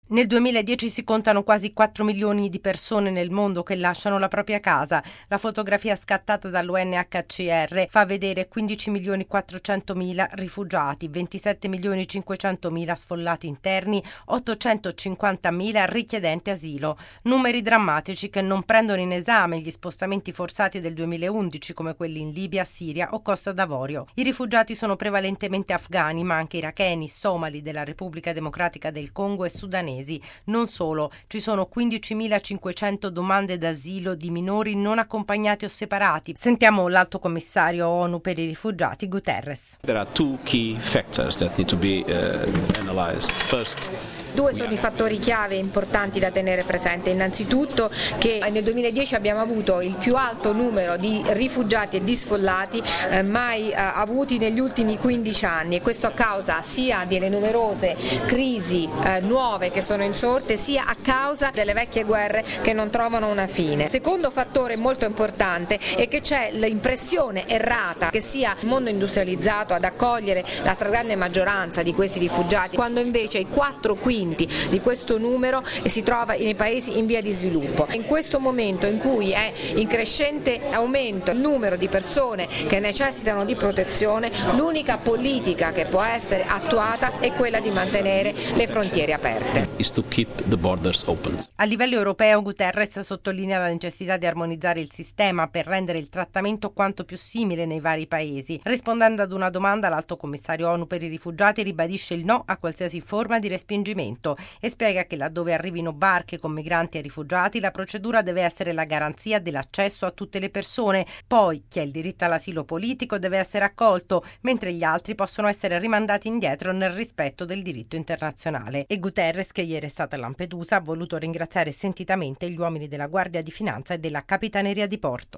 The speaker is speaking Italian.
Nel 2010 si contano quasi 4 milioni di persone nel mondo che lasciano la propria casa. La fotografia scattata dall'UNHCR fa vedere 15.400.000 rifugiati, 27.500.000 sfollati interni, 850.000 richiedenti asilo. Numeri drammatici che non prendono in esame gli spostamenti forzati del 2011 come quelli in Libia, Siria o Costa d'Avorio. I rifugiati sono prevalentemente afghani, ma anche iracheni, somali della Repubblica Democratica del Congo e sudanesi. Non solo, ci sono 15.500 domande d'asilo di minori non accompagnati o separati. Sentiamo l'Alto Commissario ONU per i rifugiati, Guterres. There are two key factors that need to be analyzed. First, due sono i fattori chiave importanti da tenere presente. Innanzitutto che nel 2010 abbiamo avuto il più alto numero di rifugiati e di sfollati mai avuti negli ultimi 15 anni, e questo a causa sia delle numerose crisi nuove che sono insorte, sia a causa delle vecchie guerre che non trovano una fine. Secondo fattore molto importante è che c'è l'impressione errata che sia il mondo industrializzato ad accogliere la stragrande maggioranza di questi rifugiati, quando invece i 4/5 di questo numero si trova nei paesi in via di sviluppo. In questo momento in cui è in crescente aumento il numero di persone che necessitano di protezione, l'unica politica che può essere attuata è quella di mantenere le frontiere aperte. A livello europeo, Guterres sottolinea la necessità di armonizzare il sistema per rendere il trattamento quanto più simile nei vari paesi. Rispondendo ad una domanda, l'Alto Commissario ONU per i rifugiati ribadisce il no a qualsiasi forma di respingimento e spiega che laddove arrivino barche con migranti e rifugiati, la procedura deve essere la garanzia dell'accesso a tutte le persone. Poi chi ha il diritto all'asilo politico deve essere accolto, mentre gli altri possono essere rimandati indietro nel rispetto del diritto internazionale. E Guterres, che ieri è stata a Lampedusa, ha voluto ringraziare sentitamente gli uomini della Guardia di Finanza e della Capitaneria di Porto.